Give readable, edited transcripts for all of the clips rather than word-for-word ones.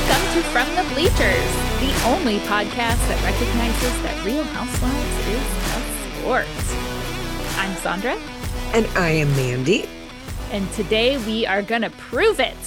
Welcome to From the Bleachers, the only podcast that recognizes that Real Housewives is a sport. I'm Sandra. And I am Mandy. And today we are going to prove it.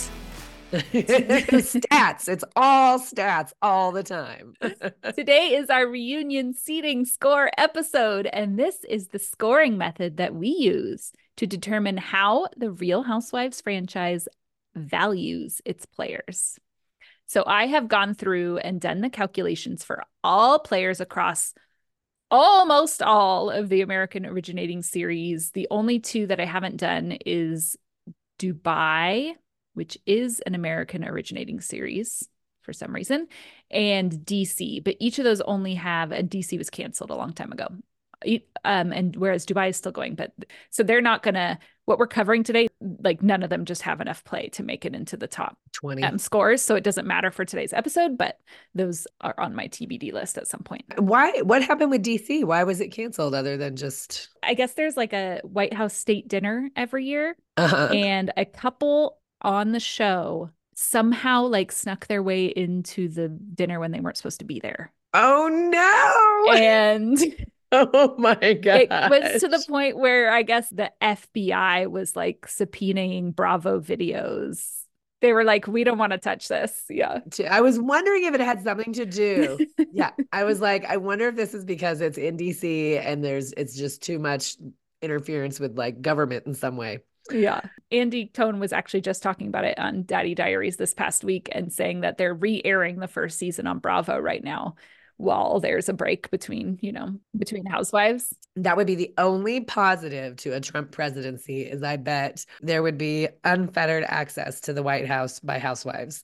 Stats. It's all stats all the time. Today is our reunion seating score episode, and this is the scoring method that we use to determine how the Real Housewives franchise values its players. So I have gone through and done the calculations for all players across almost all of the American originating series. The only two that I haven't done is Dubai, which is an American originating series for some reason, and DC. But each of those only have, and DC was canceled a long time ago. And whereas Dubai is still going, but so they're not gonna, what we're covering today, like none of them just have enough play to make it into the top 20 scores. So it doesn't matter for today's episode, but those are on my TBD list at some point. Why? What happened with DC? Why was it canceled other than just? I guess there's like a White House state dinner every year, Uh-huh. and a couple on the show somehow like snuck their way into the dinner when they weren't supposed to be there. Oh no! And oh my God. it was to the point where I guess the FBI was like subpoenaing Bravo videos. They were like, we don't want to touch this. Yeah. I was wondering if it had something to do. Yeah. I was like, I wonder if this is because it's in DC and it's just too much interference with like government in some way. Yeah. Andy Cohen was actually just talking about it on Daddy Diaries this past week and saying that they're re-airing the first season on Bravo right now while there's a break between housewives. That would be the only positive to a Trump presidency is I bet there would be unfettered access to the White House by housewives.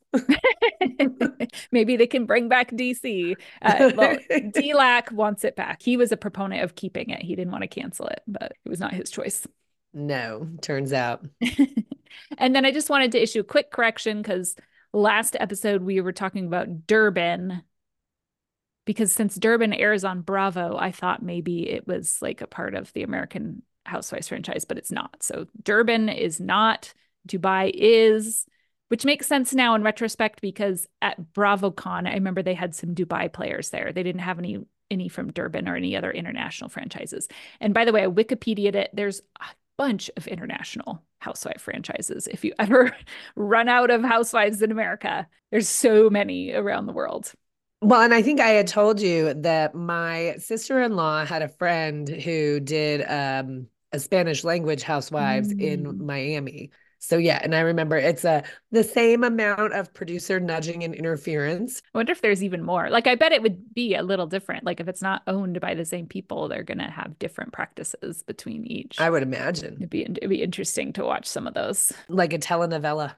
Maybe they can bring back DC. Well, D-Lac wants it back. He was a proponent of keeping it. He didn't want to cancel it, but it was not his choice. No, turns out. And then I just wanted to issue a quick correction because last episode we were talking about Durban, because since Durban airs on Bravo, I thought maybe it was like a part of the American Housewives franchise, but it's not. So Durban is not, Dubai is, which makes sense now in retrospect because at BravoCon, I remember they had some Dubai players there. They didn't have any from Durban or any other international franchises. And by the way, I Wikipedia'd it. There's a bunch of international housewife franchises. If you ever run out of housewives in America, there's so many around the world. Well, and I think I had told you that my sister-in-law had a friend who did a Spanish language housewives in Miami. So yeah, and I remember it's the same amount of producer nudging and interference. I wonder if there's even more. Like, I bet it would be a little different. Like, if it's not owned by the same people, they're going to have different practices between each. I would imagine. It'd be interesting to watch some of those. Like a telenovela.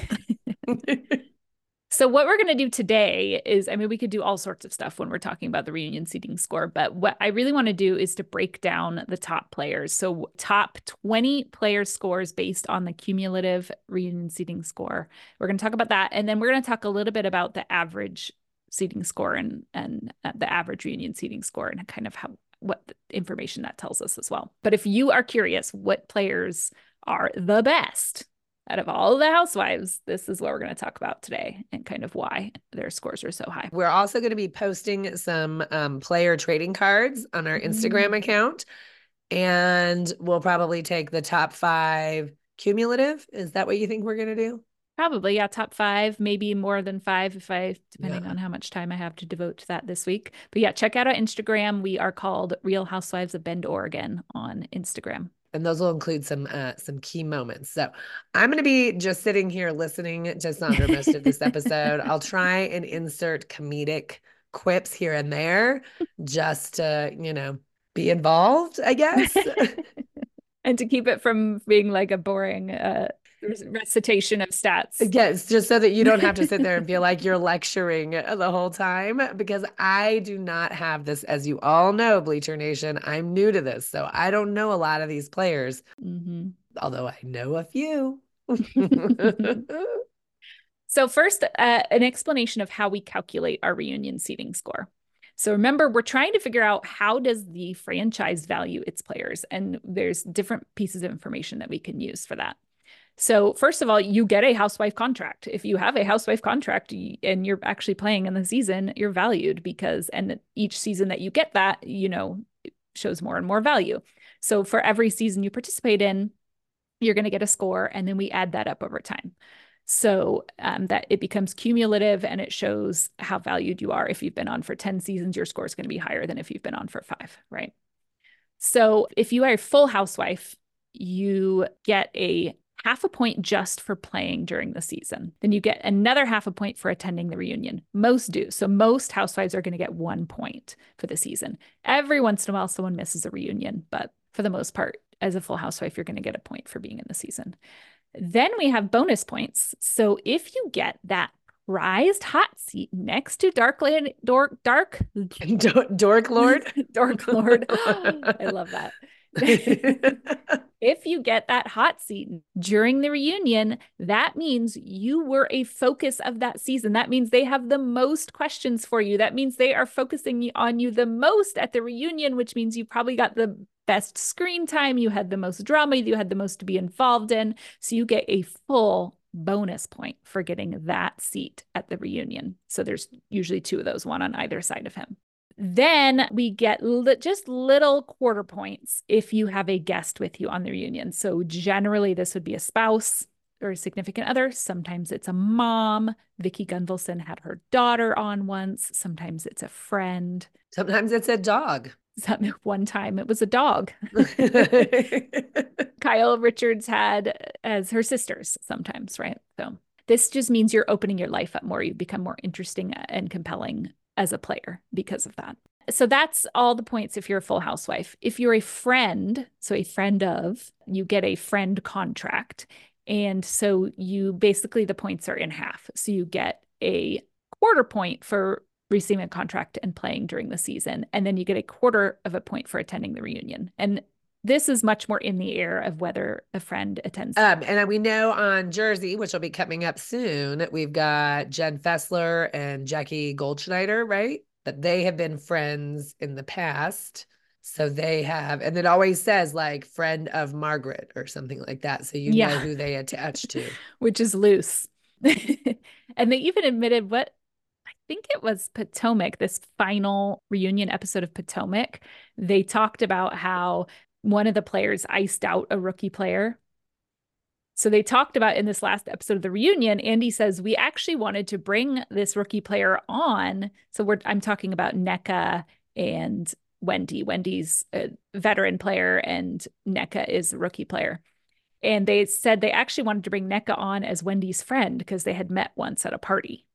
So what we're going to do today is, I mean, we could do all sorts of stuff when we're talking about the reunion seating score, but what I really want to do is to break down the top players. So top 20 player scores based on the cumulative reunion seating score. We're going to talk about that. And then we're going to talk a little bit about the average seating score and the average reunion seating score and kind of what information that tells us as well. But if you are curious what players are the best out of all the housewives, this is what we're going to talk about today and kind of why their scores are so high. We're also going to be posting some player trading cards on our Instagram account, and we'll probably take the top 5 cumulative. Is that what you think we're going to do? Probably, yeah, top 5, maybe more than 5 depending on how much time I have to devote to that this week. But yeah, check out our Instagram. We are called Real Housewives of Bend, Oregon on Instagram. And those will include some key moments. So I'm going to be just sitting here listening to Sandra most of this episode. I'll try and insert comedic quips here and there just to, be involved, I guess. And to keep it from being like a boring recitation of stats. Yes, just so that you don't have to sit there and feel like you're lecturing the whole time, because I do not have this, as you all know, Bleacher Nation. I'm new to this, so I don't know a lot of these players, although I know a few. So first, an explanation of how we calculate our reunion seating score. So remember, we're trying to figure out how does the franchise value its players, and there's different pieces of information that we can use for that. So first of all, you get a housewife contract. If you have a housewife contract and you're actually playing in the season, you're valued because, and each season that you get that, shows more and more value. So for every season you participate in, you're going to get a score, and then we add that up over time. So that it becomes cumulative and it shows how valued you are. If you've been on for 10 seasons, your score is going to be higher than if you've been on for 5, right? So if you are a full housewife, you get a half a point just for playing during the season. Then you get another half a point for attending the reunion. Most do. So most housewives are going to get 1 point for the season. Every once in a while, someone misses a reunion, but for the most part, as a full housewife, you're going to get a point for being in the season. Then we have bonus points. So if you get that prized hot seat next to Dork Lord, Dork Lord. I love that. If you get that hot seat during the reunion, that means you were a focus of that season. That means they have the most questions for you. That means they are focusing on you the most at the reunion, which means you probably got the best screen time. You had the most drama. You had the most to be involved in. So you get a full bonus point for getting that seat at the reunion. So there's usually 2 of those, one on either side of him. Then we get just little quarter points if you have a guest with you on the reunion. So generally this would be a spouse or a significant other. Sometimes it's a mom. Vicki Gunvalson had her daughter on once. Sometimes it's a friend. Sometimes it's a dog. One time it was a dog. Kyle Richards had as her sisters sometimes, right? So this just means you're opening your life up more. You become more interesting and compelling as a player because of that. So that's all the points if you're a full housewife. If you're a friend, so a friend of, you get a friend contract. And so you basically, the points are in half. So you get a quarter point for receiving a contract and playing during the season. And then you get a quarter of a point for attending the reunion. And this is much more in the air of whether a friend attends. And we know on Jersey, which will be coming up soon, we've got Jen Fessler and Jackie Goldschneider, right? But they have been friends in the past. So they have, and it always says like friend of Margaret or something like that. So you know who they attach to. Which is loose. And they even admitted I think it was Potomac, this final reunion episode of Potomac. They talked about how one of the players iced out a rookie player. So they talked about in this last episode of the reunion, Andy says, we actually wanted to bring this rookie player on. So I'm talking about Nneka and Wendy. Wendy's a veteran player and Nneka is a rookie player. And they said they actually wanted to bring Nneka on as Wendy's friend because they had met once at a party.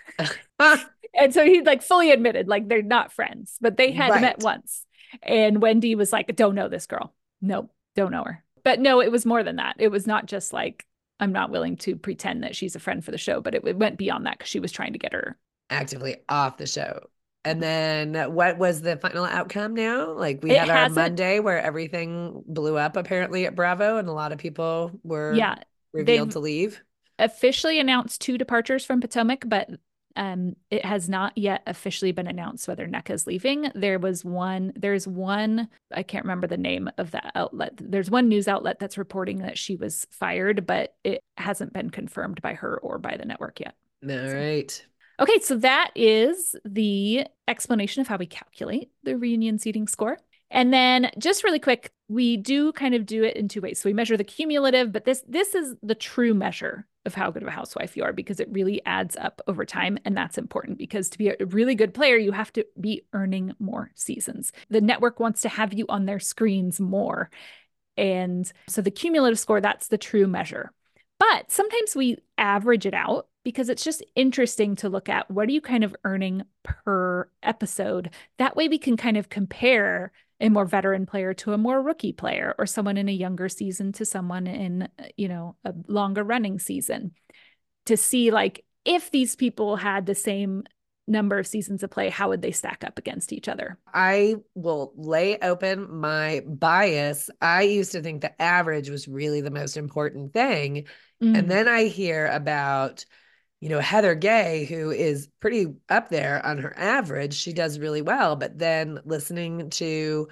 And so he fully admitted they're not friends, but they had met once. And Wendy was like, don't know this girl. Nope, don't know her. But no, it was more than that. It was not just I'm not willing to pretend that she's a friend for the show, but it went beyond that because she was trying to get her actively off the show. And then what was the final outcome now? We had our Monday where everything blew up apparently at Bravo and a lot of people were revealed to leave. Officially announced 2 departures from Potomac, but it has not yet officially been announced whether Nneka is leaving. There's one, I can't remember the name of that outlet. There's one news outlet that's reporting that she was fired, but it hasn't been confirmed by her or by the network yet. All right. Okay, so that is the explanation of how we calculate the reunion seating score. And then just really quick, we do kind of do it in 2 ways. So we measure the cumulative, but this is the true measure of how good of a housewife you are because it really adds up over time. And that's important because to be a really good player, you have to be earning more seasons. The network wants to have you on their screens more. And so the cumulative score, that's the true measure. But sometimes we average it out because it's just interesting to look at what are you kind of earning per episode. That way we can kind of compare a more veteran player to a more rookie player or someone in a younger season to someone in, a longer running season to see if these people had the same number of seasons of play, how would they stack up against each other? I will lay open my bias. I used to think the average was really the most important thing. And then I hear about, Heather Gay, who is pretty up there on her average. She does really well. But then listening to,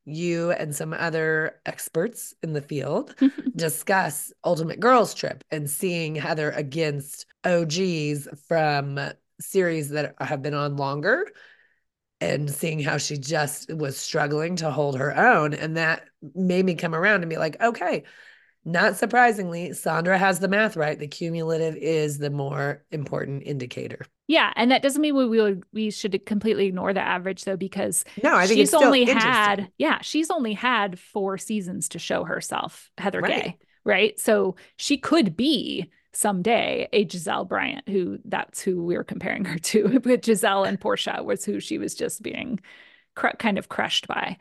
you and some other experts in the field discuss Ultimate Girls Trip and seeing Heather against OGs from series that have been on longer and seeing how she just was struggling to hold her own. And that made me come around and be like, okay, not surprisingly, Sandra has the math right. The cumulative is the more important indicator. Yeah, and that doesn't mean we should completely ignore the average though, because No, I think it's still interesting. she's only had 4 seasons to show herself, Heather Right. Gay, right? So she could be someday a Giselle Bryant, that's who we were comparing her to. But Giselle and Portia was who she was just being kind of crushed by.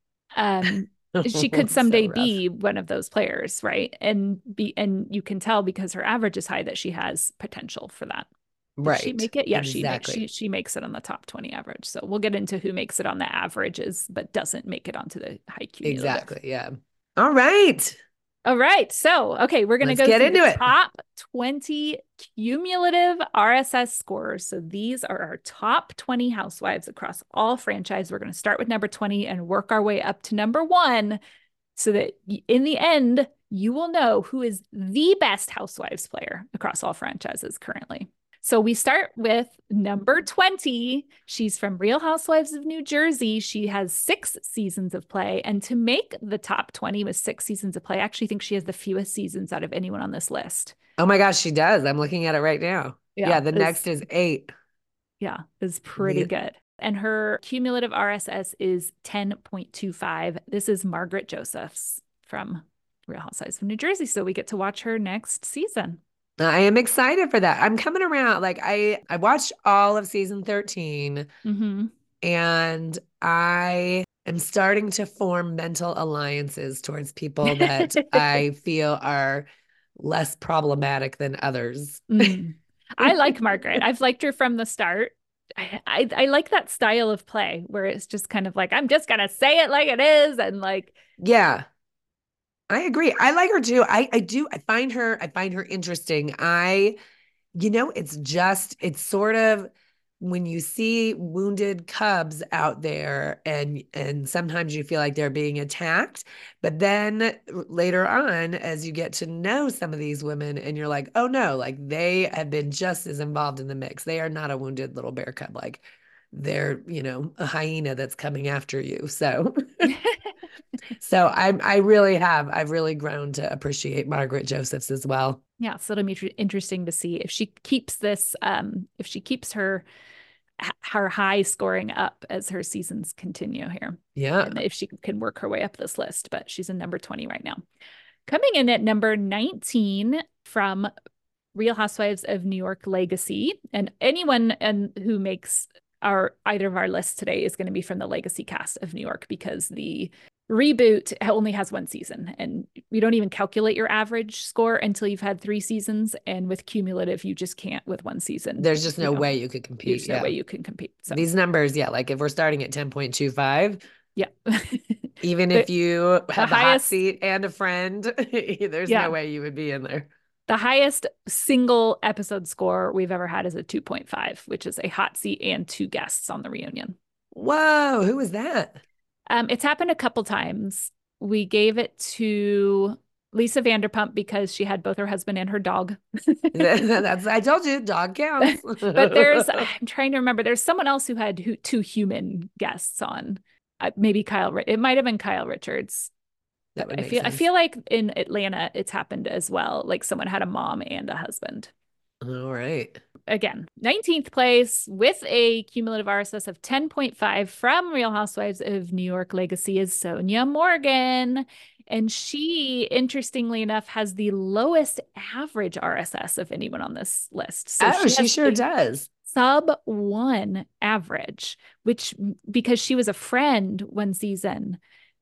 She could someday be one of those players, right? And you can tell because her average is high that she has potential for that. Did she make it? Yeah, exactly. she makes it on the top 20 average. So we'll get into who makes it on the averages, but doesn't make it onto the high cumulative. Exactly. Yeah. All right. All right. So, okay, we're going to go get through into the it. top 20 cumulative RSS scores. So these are our top 20 housewives across all franchise. We're going to start with number 20 and work our way up to number 1 so that in the end, you will know who is the best housewives player across all franchises currently. So we start with number 20. She's from Real Housewives of New Jersey. She has 6 seasons of play. And to make the top 20 with 6 seasons of play, I actually think she has the fewest seasons out of anyone on this list. Oh my gosh, she does. I'm looking at it right now. Yeah, the next is 8. Yeah, is pretty good. And her cumulative RSS is 10.25. This is Margaret Josephs from Real Housewives of New Jersey. So we get to watch her next season. I am excited for that. I'm coming around. Like I watched all of season 13 and I am starting to form mental alliances towards people that I feel are less problematic than others. I like Margaret. I've liked her from the start. I like that style of play where it's just kind of like, I'm just going to say it like it is. And like, yeah. I agree. I like her too. I do. I find her interesting. It's sort of when you see wounded cubs out there and sometimes you feel like they're being attacked, but then later on, as you get to know some of these women and you're like, oh no, like they have been just as involved in the mix. They are not a wounded little bear cub. Like they're, a hyena that's coming after you. So So I've really grown to appreciate Margaret Josephs as well. Yeah, so it'll be interesting to see if she keeps this, if she keeps her high scoring up as her seasons continue here. Yeah. And if she can work her way up this list, but she's in number 20 right now. Coming in at number 19 from Real Housewives of New York Legacy, and anyone who makes either of our lists today is going to be from the Legacy cast of New York because the reboot only has 1 season and you don't even calculate your average score until you've had 3 seasons. And with cumulative, you just can't with 1 season. There's just no way you could compete. There's no way you can compete. So these numbers, like if we're starting at 10.25, yeah. Even if you have the hot seat and a friend, there's no way you would be in there. The highest single episode score we've ever had is a 2.5, which is a hot seat and 2 guests on the reunion. Whoa, who was that? It's happened a couple times. We gave it to Lisa Vanderpump because she had both her husband and her dog. I told you, dog counts. But I'm trying to remember, there's someone else who had 2 human guests on. Maybe it might have been Kyle Richards. I feel like in Atlanta, it's happened as well. Like someone had a mom and a husband. All right. Again, 19th place with a cumulative RSS of 10.5 from Real Housewives of New York Legacy is Sonja Morgan. And she, interestingly enough, has the lowest average RSS of anyone on this list. So she sure does. Sub 1 average, which because she was a friend 1 season.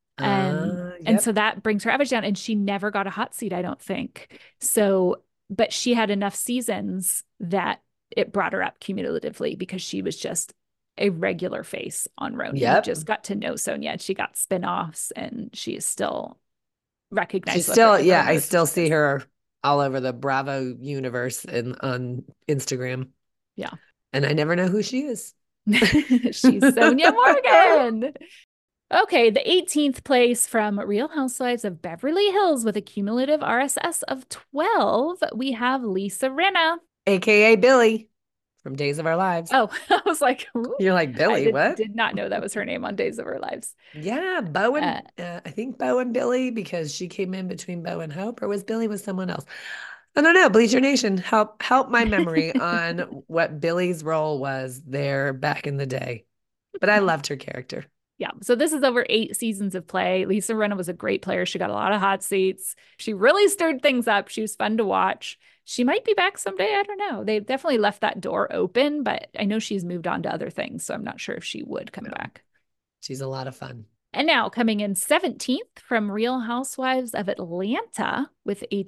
And so that brings her average down, and she never got a hot seat, I don't think. So, but she had enough seasons that it brought her up cumulatively because she was just a regular face on RHONY. You just got to know Sonja. She got spinoffs, and she is still recognized. She's still, I still see her all over the Bravo universe and on Instagram. Yeah. And I never know who she is. She's Sonja Morgan. Okay, the 18th place from Real Housewives of Beverly Hills with a cumulative RSS of 12, we have Lisa Rinna. AKA Billy from Days of Our Lives. Oh, I was like, ooh, You're like, I Billy, what? did not know that was her name on Days of Our Lives. Yeah, Uh, I think Bo and Billy, because she came in between Bo and Hope, or was Billy with someone else? I don't know. Bleacher Nation, help my memory on what Billy's role was there back in the day. But I loved her character. yeah, so this is over 8 seasons of play. Lisa Rinna was a great player. She got a lot of hot seats. She really stirred things up. She was fun to watch. She might be back someday. I don't know. They definitely left that door open, but I know she's moved on to other things, so I'm not sure if she would come No, back. she's a lot of fun. And now coming in 17th from Real Housewives of Atlanta with a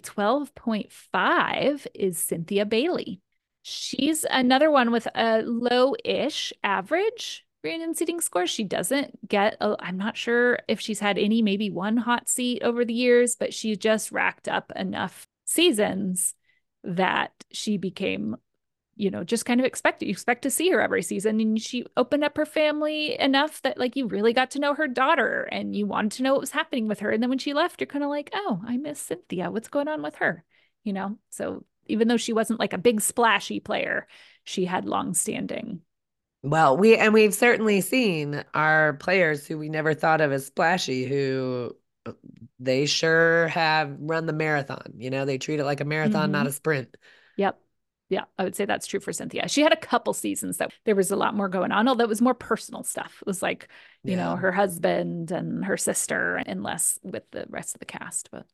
12.5 is Cynthia Bailey. She's another one with a low-ish average reunion seating score. She doesn't get, I'm not sure if she's had any, maybe one hot seat over the years, but she just racked up enough seasons that she became just kind of you expect to see her every season. And she opened up her family enough that like you really got to know her daughter and you wanted to know what was happening with her. And then when she left, you're kind of like, oh, I miss Cynthia. What's going on with her? So even though she wasn't like a big splashy player, she had long standing. Well, we've certainly seen our players who we never thought of as splashy, who they sure have run the marathon. They treat it like a marathon, Mm-hmm. not a sprint. Yep. Yeah, I would say that's true for Cynthia. She had a couple seasons that there was a lot more going on, although it was more personal stuff. It was like, Yeah. her husband and her sister and less with the rest of the cast. But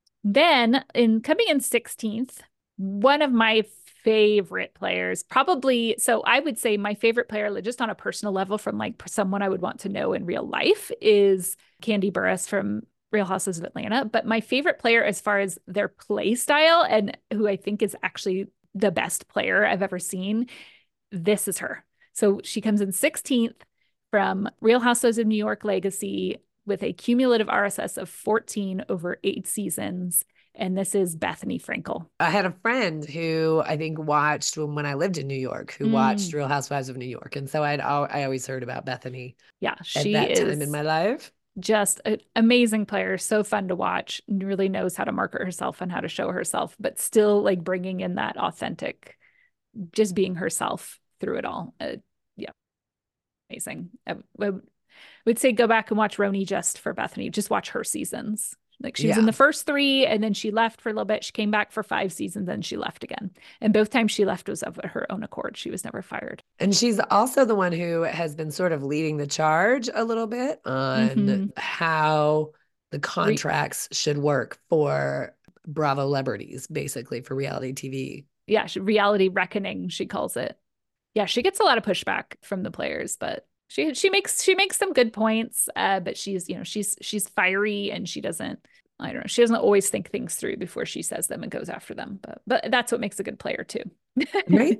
then in coming in 16th, one of my favorite players, probably, so I would say my favorite player, just on a personal level from like someone I would want to know in real life is Kandi Burruss from Real Houses of Atlanta. But my favorite player as far as their play style and who I think is actually the best player I've ever seen, this is her. So she comes in 16th from Real Housewives of New York Legacy with a cumulative RSS of 14 over 8 seasons. And this is Bethenny Frankel. I had a friend who I think watched when I lived in New York, who watched Real Housewives of New York. And so I always heard about Bethenny Yeah, at she that time in is my life. just an amazing player, so fun to watch, really knows how to market herself and how to show herself, but still like bringing in that authentic, just being herself through it all. Yeah, amazing. I would say go back and watch Roni just for Bethenny. Just watch her seasons. Like she was in Yeah. the first 3 and then she left for a little bit. She came back for 5 seasons, then she left again. And both times she left was of her own accord. She was never fired. And she's also the one who has been sort of leading the charge a little bit on how the contracts should work for Bravo celebrities, basically for reality TV. Yeah, reality reckoning, she calls it. Yeah, she gets a lot of pushback from the players, but she makes some good points. But she's fiery and she doesn't, I don't know, she doesn't always think things through before she says them and goes after them. But that's what makes a good player too. Right?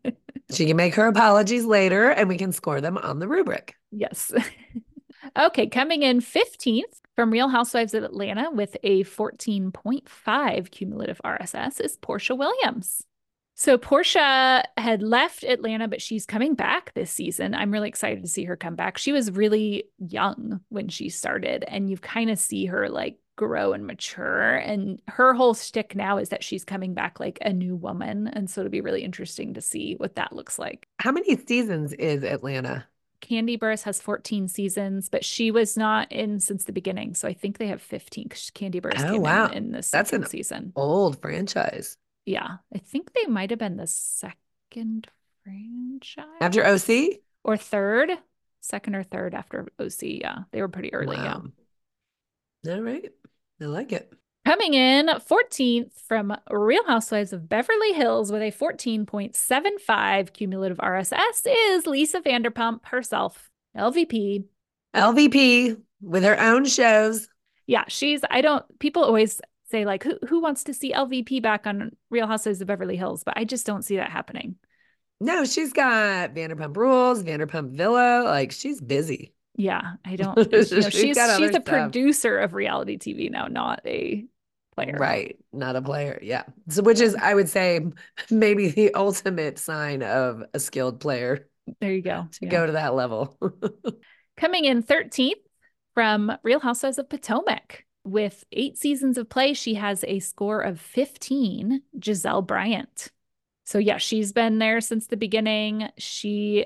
She can make her apologies later and we can score them on the rubric. Yes. Okay, coming in 15th from Real Housewives of Atlanta with a 14.5 cumulative RSS is Porsha Williams. So Porsha had left Atlanta, but she's coming back this season. I'm really excited to see her come back. She was really young when she started, and you kind of see her like grow and mature. And her whole shtick now is that she's coming back like a new woman. And so it'll be really interesting to see what that looks like. How many seasons is Atlanta? Kandi Burruss has 14 seasons, but she was not in since the beginning. So I think they have 15 because Kandi Burruss came wow. in the That's second an season. old franchise. Yeah, I think they might have been the second franchise After OC? or third, second or third after OC. Yeah, they were pretty early. Wow. Yeah. All right. I like it. Coming in 14th from Real Housewives of Beverly Hills with a 14.75 cumulative RSS is Lisa Vanderpump herself, LVP. LVP with her own shows. Yeah, people always say like, who wants to see LVP back on Real Housewives of Beverly Hills? But I just don't see that happening. No, she's got Vanderpump Rules, Vanderpump Villa. Like she's busy. Yeah, I don't. She's a producer of reality TV now, not a player. Right, not a player. Yeah. So, which is, I would say, maybe the ultimate sign of a skilled player. There you go. To go to that level. Coming in 13th from Real Housewives of Potomac. With 8 seasons of play, she has a score of 15, Giselle Bryant. So yeah, she's been there since the beginning. She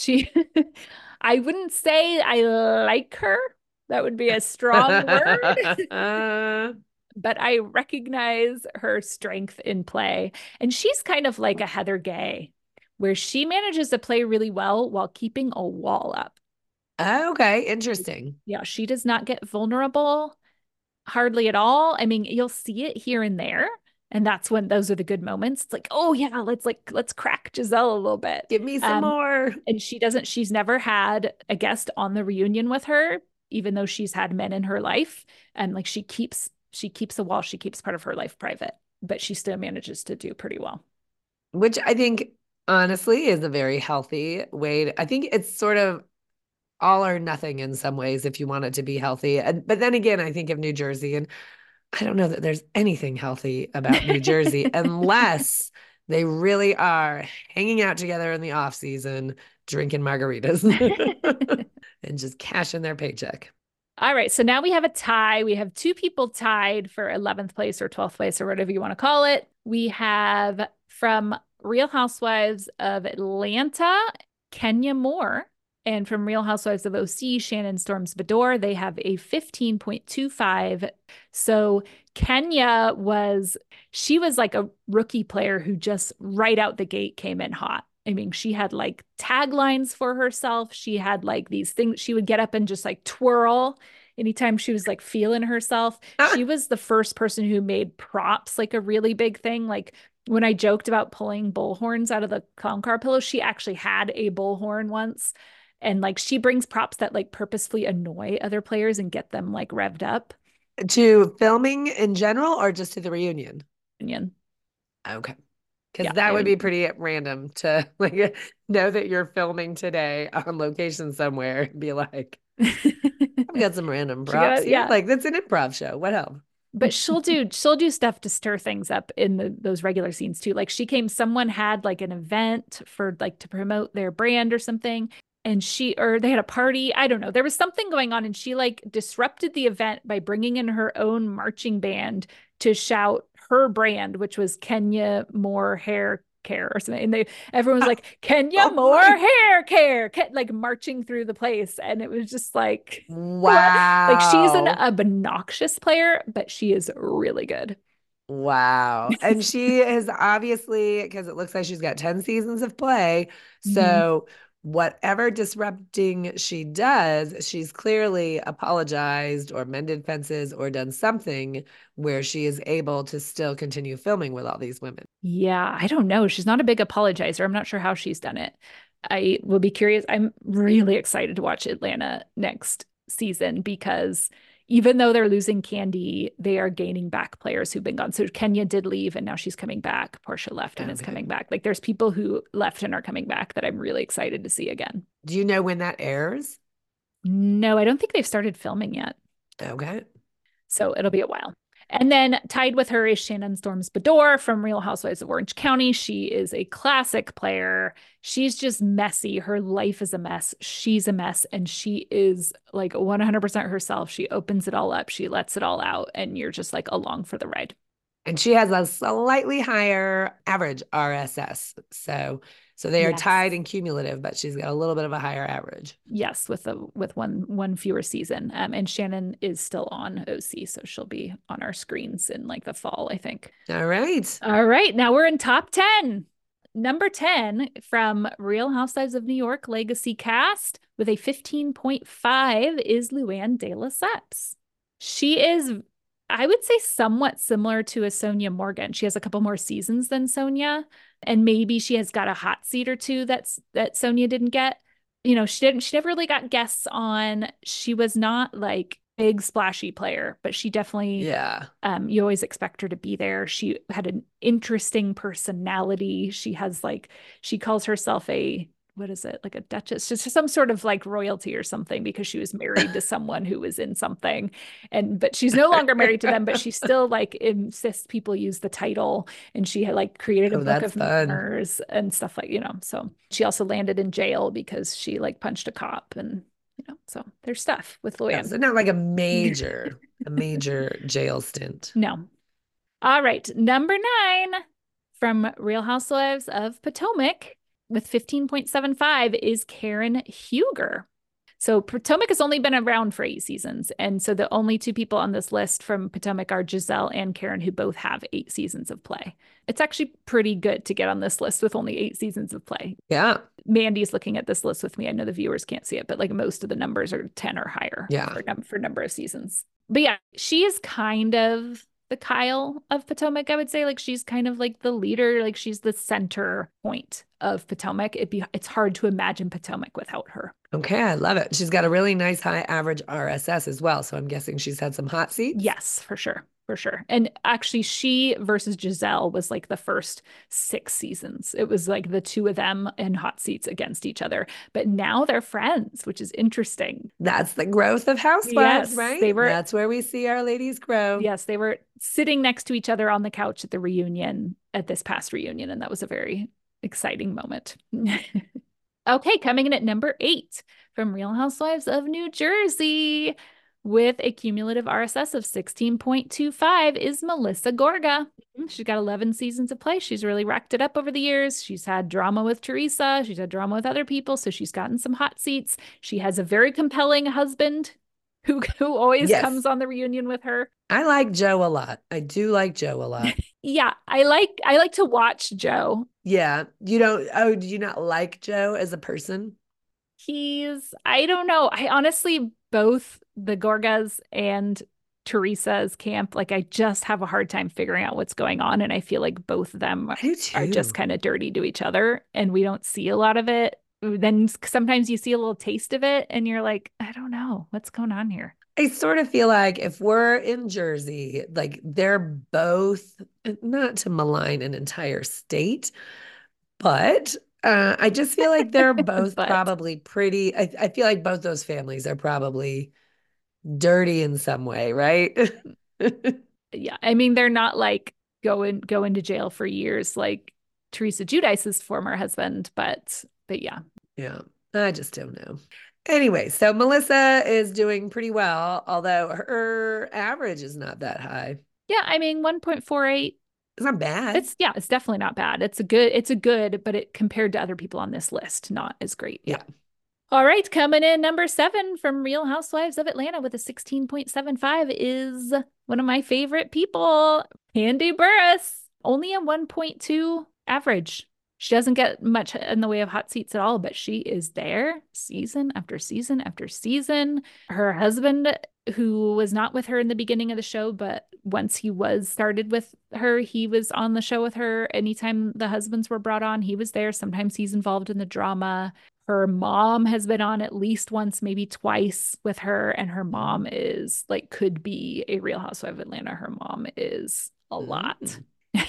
I wouldn't say I like her. That would be a strong word, but I recognize her strength in play. And she's kind of like a Heather Gay, where she manages to play really well while keeping a wall up. Okay, interesting. Yeah, she does not get vulnerable hardly at all. I mean, you'll see it here and there, and that's when those are the good moments. It's like, oh yeah, let's crack Giselle a little bit. Give me some more. And she's never had a guest on the reunion with her, even though she's had men in her life. And like she keeps the wall, she keeps part of her life private, but she still manages to do pretty well. Which I think honestly is a very healthy way I think it's sort of all or nothing in some ways if you want it to be healthy. But then again, I think of New Jersey, and I don't know that there's anything healthy about New Jersey unless they really are hanging out together in the off season, drinking margaritas and just cashing their paycheck. All right, so now we have a tie. We have 2 people tied for 11th place or 12th place or whatever you want to call it. We have from Real Housewives of Atlanta, Kenya Moore. And from Real Housewives of OC, Shannon Storms Bedore, they have a 15.25. So Kenya she was like a rookie player who just right out the gate came in hot. I mean, she had like taglines for herself. She had like these things she would get up and just like twirl anytime she was like feeling herself. She was the first person who made props like a really big thing. Like when I joked about pulling bullhorns out of the clown car pillow, she actually had a bullhorn once. And like she brings props that like purposefully annoy other players and get them like revved up. To filming in general or just to the reunion? Reunion. Okay. Because that would be pretty random to like know that you're filming today on location somewhere and be like, I've got some random props here. Yeah. Like that's an improv show. What else? But she'll do stuff to stir things up in those regular scenes too. Like someone had like an event for like to promote their brand or something. And they had a party. I don't know. There was something going on and she like disrupted the event by bringing in her own marching band to shout her brand, which was Kenya Moore Hair Care or something. And everyone was like, Kenya Moore Hair Care, like marching through the place. And it was just like, wow. Like she's an obnoxious player, but she is really good. Wow. And she is obviously, because it looks like she's got 10 seasons of play. So whatever disrupting she does, she's clearly apologized or mended fences or done something where she is able to still continue filming with all these women. Yeah, I don't know. She's not a big apologizer. I'm not sure how she's done it. I will be curious. I'm really excited to watch Atlanta next season because even though they're losing Candy, they are gaining back players who've been gone. So Kenya did leave and now she's coming back. Portia left and is coming back. Like there's people who left and are coming back that I'm really excited to see again. Do you know when that airs? No, I don't think they've started filming yet. Okay. So it'll be a while. And then tied with her is Shannon Storms Bedore from Real Housewives of Orange County. She is a classic player. She's just messy. Her life is a mess. She's a mess. And she is like 100% herself. She opens it all up. She lets it all out. And you're just like along for the ride. And she has a slightly higher average RSS. So they are tied in cumulative, but she's got a little bit of a higher average. Yes, with one fewer season. And Shannon is still on OC, so she'll be on our screens in like the fall, I think. All right. All right. Now we're in top 10. Number 10 from Real Housewives of New York Legacy Cast with a 15.5 is Luann de Lesseps. She is, I would say, somewhat similar to a Sonja Morgan. She has a couple more seasons than Sonja, and maybe she has got a hot seat or two that Sonja didn't get. You know, she never really got guests on. She was not like big splashy player, but she definitely, you always expect her to be there. She had an interesting personality. She calls herself what is it? Like a duchess, just some sort of like royalty or something, because she was married to someone who was in something, but she's no longer married to them, but she still like insists people use the title. And she had like created a book of manners and stuff like, so she also landed in jail because she like punched a cop, and So there's stuff with Oh, Luann. so not like a major jail stint. No. All right. Number 9 from Real Housewives of Potomac with 15.75 is Karen Huger. So Potomac has only been around for 8 seasons. And so the only 2 people on this list from Potomac are Giselle and Karen, who both have 8 seasons of play. It's actually pretty good to get on this list with only 8 seasons of play. Yeah. Mandy's looking at this list with me. I know the viewers can't see it, but like most of the numbers are 10 or higher for number of seasons. But yeah, she is kind of the Kyle of Potomac, I would say. Like she's kind of like the leader, like she's the center point of Potomac. It's hard to imagine Potomac without her. Okay, I love it. She's got a really nice high average RSS as well. So I'm guessing she's had some hot seats. Yes, for sure. For sure. And actually, she versus Giselle was like the first 6 seasons. It was like the 2 of them in hot seats against each other. But now they're friends, which is interesting. That's the growth of Housewives, right? That's where we see our ladies grow. Yes, they were sitting next to each other on the couch at the reunion, at this past reunion. And that was a very exciting moment. Okay, coming in at number 8 from Real Housewives of New Jersey with a cumulative RSS of 16.25 is Melissa Gorga. She's got 11 seasons of play. She's really racked it up over the years. She's had drama with Teresa. She's had drama with other people. So she's gotten some hot seats. She has a very compelling husband who always comes on the reunion with her. I like Joe a lot. I do like Joe a lot. Yeah, I like to watch Joe. Yeah. Do you not like Joe as a person? I don't know. I honestly, both the Gorgas and Teresa's camp, like I just have a hard time figuring out what's going on. And I feel like both of them are just kind of dirty to each other and we don't see a lot of it. Then sometimes you see a little taste of it and you're like, I don't know what's going on here. I sort of feel like if we're in Jersey, like they're both, not to malign an entire state, but I just feel like they're both probably pretty, I feel like both those families are probably dirty in some way, right? Yeah. I mean, they're not like go into jail for years like Teresa Giudice's former husband, but yeah. Yeah. I just don't know. Anyway, so Melissa is doing pretty well, although her average is not that high. Yeah, I mean 1.48. It's not bad. It's definitely not bad. It's a good, but it compared to other people on this list, not as great. Yeah. All right, coming in number 7 from Real Housewives of Atlanta with a 16.75 is one of my favorite people, Kandi Burruss. Only a 1.2 average. She doesn't get much in the way of hot seats at all, but she is there season after season after season. Her husband, who was not with her in the beginning of the show, but once he was started with her, he was on the show with her. Anytime the husbands were brought on, he was there. Sometimes he's involved in the drama. Her mom has been on at least once, maybe twice with her. And her mom is like, could be a Real Housewife of Atlanta. Her mom is a lot.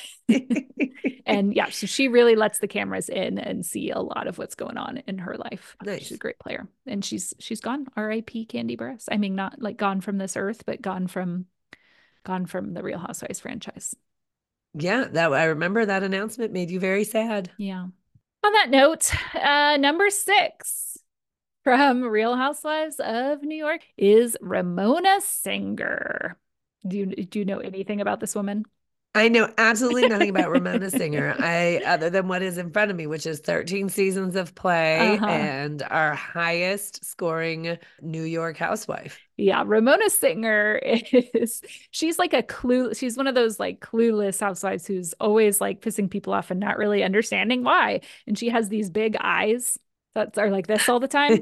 And yeah, so she really lets the cameras in and see a lot of what's going on in her life. Nice. She's a great player. And she's gone. R.I.P. Kandi Burruss. I mean, not like gone from this earth, but gone from the Real Housewives franchise. Yeah, I remember that announcement made you very sad. Yeah. On that note, number 6 from Real Housewives of New York is Ramona Singer. Do you know anything about this woman? I know absolutely nothing about Ramona Singer, other than what is in front of me, which is 13 seasons of play and our highest scoring New York housewife. Yeah, Ramona Singer she's like she's one of those like clueless housewives who's always like pissing people off and not really understanding why. And she has these big eyes that are like this all the time.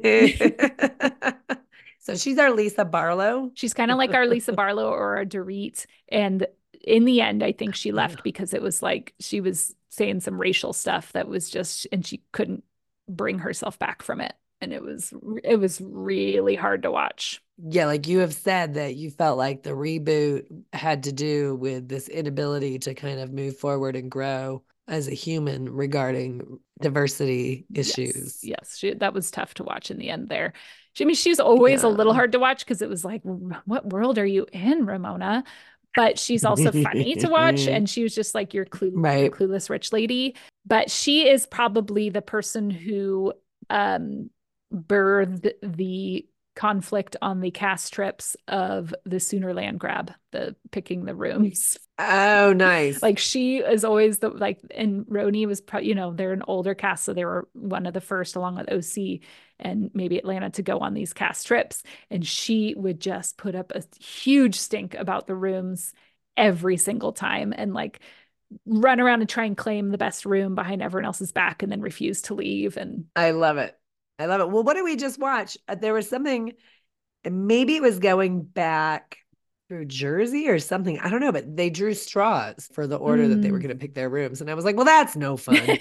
So she's our Lisa Barlow. She's kind of like our Lisa Barlow or our Dorit. And in the end, I think she left because it was like she was saying some racial stuff that was just, and she couldn't bring herself back from it. And it was really hard to watch. Yeah, like you have said that you felt like the reboot had to do with this inability to kind of move forward and grow as a human regarding diversity issues. Yes, that was tough to watch in the end there. I mean, she's always a little hard to watch because it was like, what world are you in, Ramona? But she's also funny to watch. And she was just like your clueless rich lady. But she is probably the person who birthed the conflict on the cast trips of the Sooner land grab, the picking the rooms. Oh, nice. Like she is always the like, and Roni was, they're an older cast, so they were one of the first, along with OC and maybe Atlanta, to go on these cast trips. And she would just put up a huge stink about the rooms every single time, and like run around and try and claim the best room behind everyone else's back, and then refuse to leave. And I love it. I love it. Well, what did we just watch? There was something, maybe it was going back through Jersey or something. I don't know, but they drew straws for the order that they were going to pick their rooms. And I was like, well, that's no fun.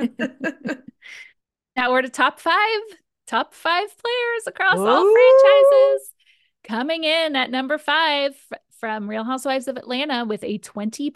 Now we're to top five players across all franchises. Coming in at number 5 from Real Housewives of Atlanta with a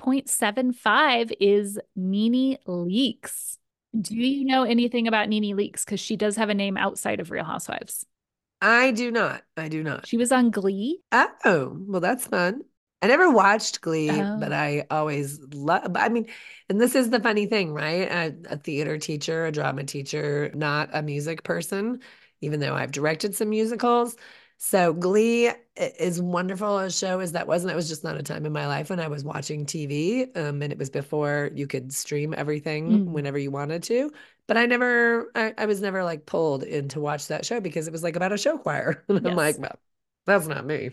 20.75 is NeNe Leakes. Do you know anything about NeNe Leakes? Because she does have a name outside of Real Housewives. I do not. She was on Glee. Oh, well, that's fun. I never watched Glee, but I always love, I mean, and this is the funny thing, right? A theater teacher, a drama teacher, not a music person, even though I've directed some musicals. So Glee is wonderful a show as that wasn't. It was just not a time in my life when I was watching TV. And it was before you could stream everything whenever you wanted to. But I was never like pulled in to watch that show because it was like about a show choir. And I'm like, well, that's not me.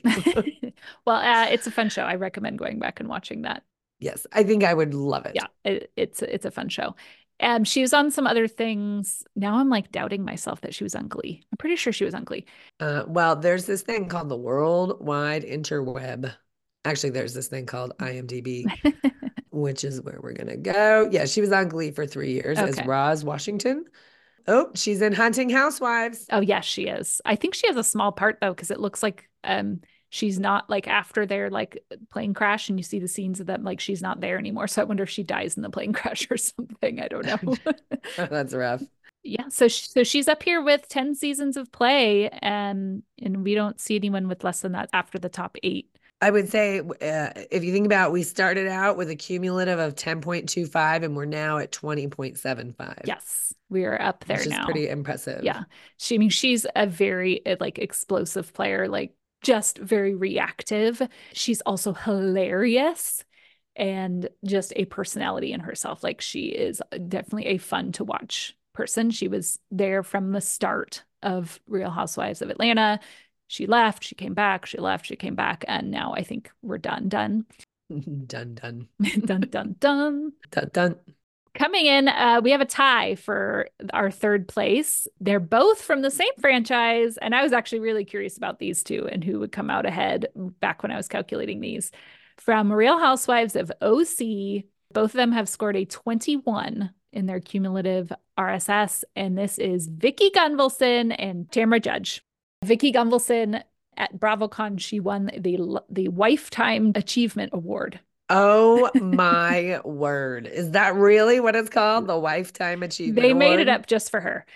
Well, it's a fun show. I recommend going back and watching that. Yes, I think I would love it. Yeah, it's a fun show. She was on some other things. Now I'm like doubting myself that she was on Glee. I'm pretty sure she was on Glee. Well, there's this thing called the World Wide Interweb. Actually, there's this thing called IMDb, which is where we're going to go. Yeah, she was on Glee for 3 years as Roz Washington. Oh, she's in Hunting Housewives. Oh, yes, she is. I think she has a small part, though, because it looks like she's not, like, after their like plane crash and you see the scenes of them, like she's not there anymore. So I wonder if she dies in the plane crash or something. I don't know. That's rough. Yeah, so she's up here with 10 seasons of play, and we don't see anyone with less than that after the top 8. I would say if you think about it, we started out with a cumulative of 10.25 and we're now at 20.75. Yes, we are up there now. Which is pretty impressive. Yeah. She's a very like explosive player, like just very reactive. She's also hilarious and just a personality in herself. Like she is definitely a fun to watch person. She was there from the start of Real Housewives of Atlanta. She left, she came back, she left, she came back, and now I think we're done. Dun. Dun, dun, dun. Dun, dun. Coming in, we have a tie for our 3rd place. They're both from the same franchise, and I was actually really curious about these two and who would come out ahead back when I was calculating these. From Real Housewives of OC, both of them have scored a 21 in their cumulative RSS, and this is Vicki Gunvalson and Tamra Judge. Vicki Gunvalson at BravoCon, she won the Lifetime Achievement Award. Oh my word. Is that really what it's called? The Lifetime Achievement They Award? made it up just for her.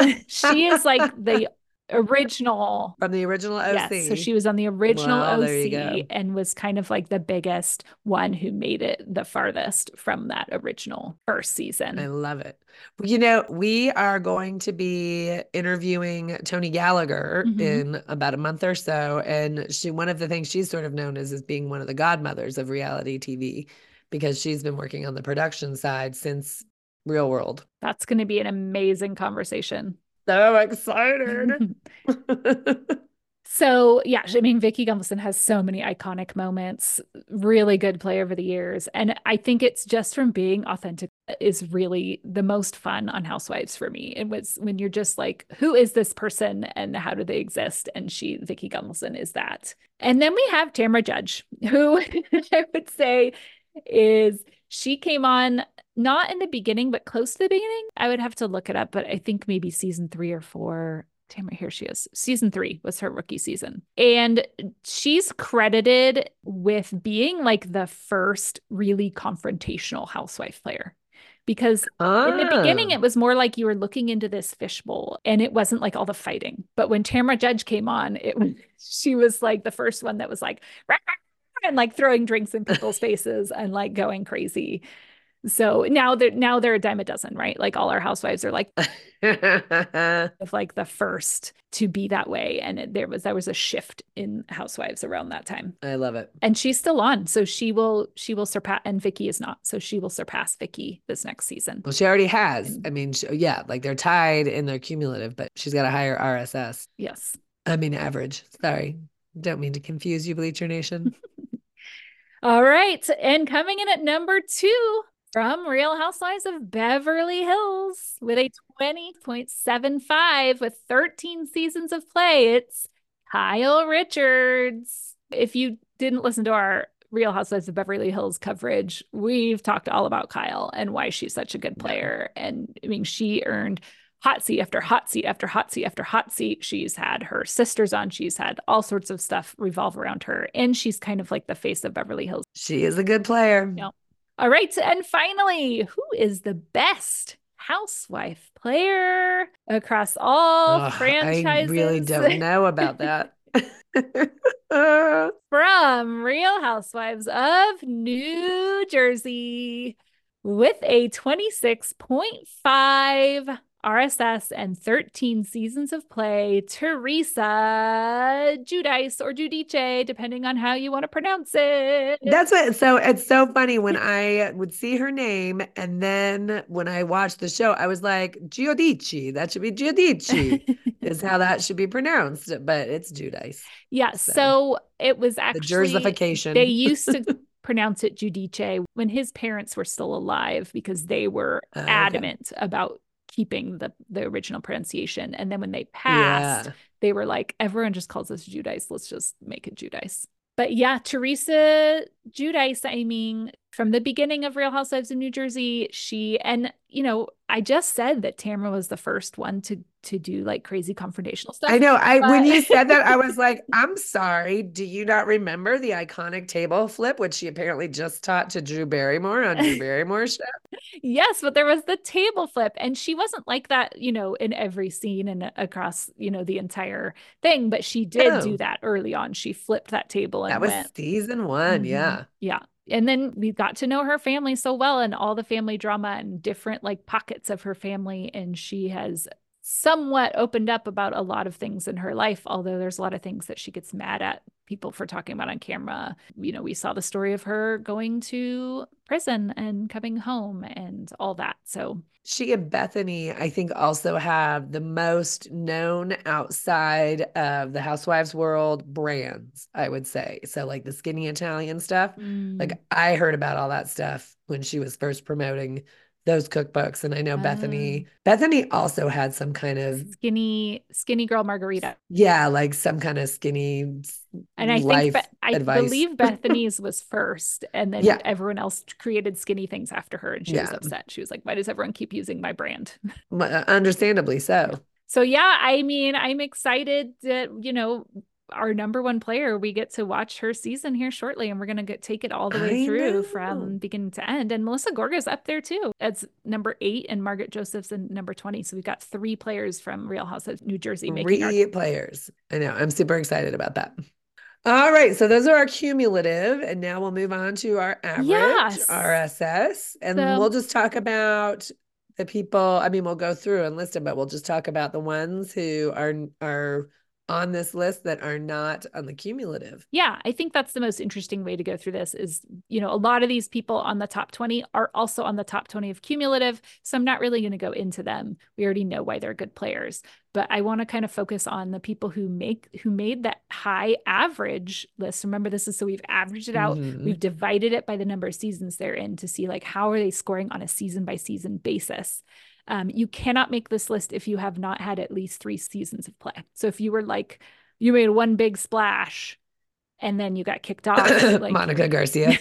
She is like the original. From the original OC. Yes, so she was on the original OC and was kind of like the biggest one who made it the farthest from that original first season. I love it. You know, we are going to be interviewing Tony Gallagher in about a month or so. And one of the things she's sort of known as being one of the godmothers of reality TV because she's been working on the production side since Real World. That's going to be an amazing conversation. So excited. So, yeah, I mean, Vicki Gunvalson has so many iconic moments, really good play over the years. And I think it's just from being authentic is really the most fun on Housewives for me. It was when you're just like, who is this person and how do they exist? And Vicki Gunvalson is that. And then we have Tamra Judge, who I would say she came on not in the beginning, but close to the beginning. I would have to look it up, but I think maybe season 3 or 4. Tamra, here she is. Season 3 was her rookie season. And she's credited with being like the first really confrontational housewife player. Because in the beginning, it was more like you were looking into this fishbowl and it wasn't like all the fighting. But when Tamra Judge came on, she was like the first one that was like, rah, rah, and like throwing drinks in people's faces and like going crazy. So now they're a dime a dozen, right? Like all our housewives are like of like the first to be that way. And there was a shift in housewives around that time. I love it. And she's still on. So she will surpass, and Vicky is not. So she will surpass Vicky this next season. Well, she already has. And I mean, yeah, like they're tied in their cumulative, but she's got a higher RSS. yes. I mean, average. Sorry. Don't mean to confuse you, Bleacher Nation. All right. And coming in at number 2 from Real Housewives of Beverly Hills with a 20.75 with 13 seasons of play, it's Kyle Richards. If you didn't listen to our Real Housewives of Beverly Hills coverage, we've talked all about Kyle and why she's such a good player. And I mean, she earned hot seat after hot seat after hot seat after hot seat. She's had her sisters on. She's had all sorts of stuff revolve around her. And she's kind of like the face of Beverly Hills. She is a good player. Yep. All right. And finally, who is the best housewife player across all franchises? I really don't know about that. From Real Housewives of New Jersey with a 26.5 RSS and 13 seasons of play, Teresa Giudice or Giudice, depending on how you want to pronounce it. So it's so funny when I would see her name, and then when I watched the show, I was like, Giudice, that should be Giudice, is how that should be pronounced, but it's Giudice. Yeah, so it was actually the Jersification. They used to pronounce it Giudice when his parents were still alive because they were adamant about keeping the original pronunciation. And then when they passed, they were like, everyone just calls us Giudice. Let's just make it Giudice. But yeah, Teresa Giudice, I mean, from the beginning of Real Housewives of New Jersey, I just said that Tamra was the first one to do like crazy confrontational stuff. I know. When you said that, I was like, I'm sorry. Do you not remember the iconic table flip, which she apparently just taught to Drew Barrymore on Drew Barrymore's show? Yes, but there was the table flip, and she wasn't like that, in every scene and across, the entire thing, but she did do that early on. She flipped that table and that was season 1. Yeah. Yeah. And then we got to know her family so well and all the family drama and different like pockets of her family. And she has somewhat opened up about a lot of things in her life, although there's a lot of things that she gets mad at people for talking about on camera. We saw the story of her going to prison and coming home and all that. So she and Bethany, I think, also have the most known outside of the housewives world brands, I would say. So like the skinny Italian stuff, like I heard about all that stuff when she was first promoting those cookbooks. And I know Bethany also had some kind of skinny girl margarita. Yeah, like some kind of skinny and I believe Bethany's was first, and then everyone else created skinny things after her, and she was upset. She was like, why does everyone keep using my brand? Understandably so. So yeah, I mean, I'm excited that, our number one player, we get to watch her season here shortly, and we're going to take it all the way through from beginning to end. And Melissa Gorga's up there too. That's number 8, and Margaret Joseph's in number 20. So we've got 3 players from Real Housewives of New Jersey. Players. I know. I'm super excited about that. All right. So those are our cumulative, and now we'll move on to our average RSS, and we'll just talk about the people. I mean, we'll go through and list them, but we'll just talk about the ones who are on this list that are not on the cumulative. Yeah, I think that's the most interesting way to go through this is, a lot of these people on the top 20 are also on the top 20 of cumulative. So I'm not really going to go into them. We already know why they're good players, but I want to kind of focus on the people who made that high average list. Remember, so we've averaged it out. We've divided it by the number of seasons they're in to see like, how are they scoring on a season by season basis? You cannot make this list if you have not had at least 3 seasons of play. So if you were like, you made one big splash and then you got kicked off, like Monica Garcia.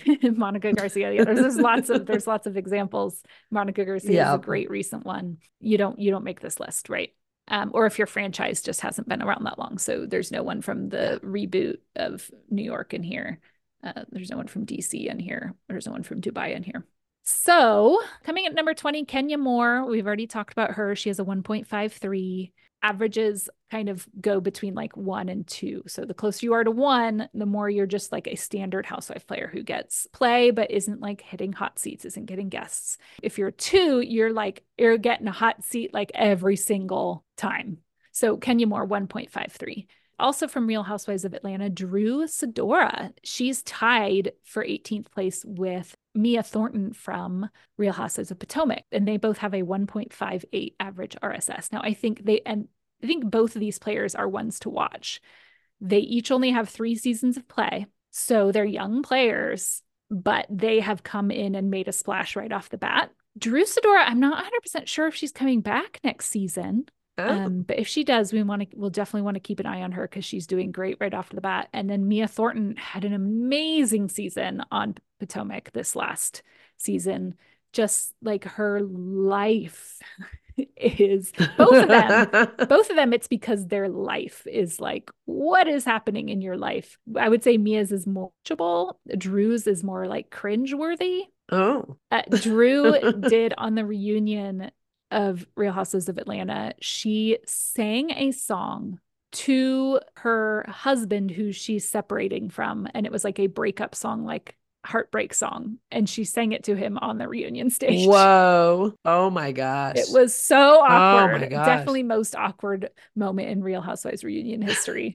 Yeah, there's lots of examples. Monica Garcia is a great recent one. You don't make this list, right? Or if your franchise just hasn't been around that long. So there's no one from the reboot of New York in here. There's no one from DC in here. There's no one from Dubai in here. So coming at number 20, Kenya Moore. We've already talked about her. She has a 1.53. Averages kind of go between like 1 and 2. So the closer you are to 1, the more you're just like a standard housewife player who gets play, but isn't like hitting hot seats, isn't getting guests. If you're 2, you're getting a hot seat like every single time. So Kenya Moore, 1.53. Also from Real Housewives of Atlanta, Drew Sidora. She's tied for 18th place with Mia Thornton from Real Housewives of Potomac, and they both have a 1.58 average RSS. Now, I think both of these players are ones to watch. They each only have 3 seasons of play, so they're young players, but they have come in and made a splash right off the bat. Drew Sidora, I'm not 100% sure if she's coming back next season. But if she does, we'll definitely want to keep an eye on her because she's doing great right off the bat. And then Mia Thornton had an amazing season on Potomac this last season. Just like her life is both of them, it's because their life is like, what is happening in your life? I would say Mia's is more watchable. Drew's is more like cringeworthy. Drew did on the reunion of Real Housewives of Atlanta, she sang a song to her husband who she's separating from, and it was like a breakup song, like heartbreak song, and she sang it to him on the reunion stage. Whoa. Oh my gosh. It was so awkward. Oh my gosh. Definitely most awkward moment in Real Housewives reunion history.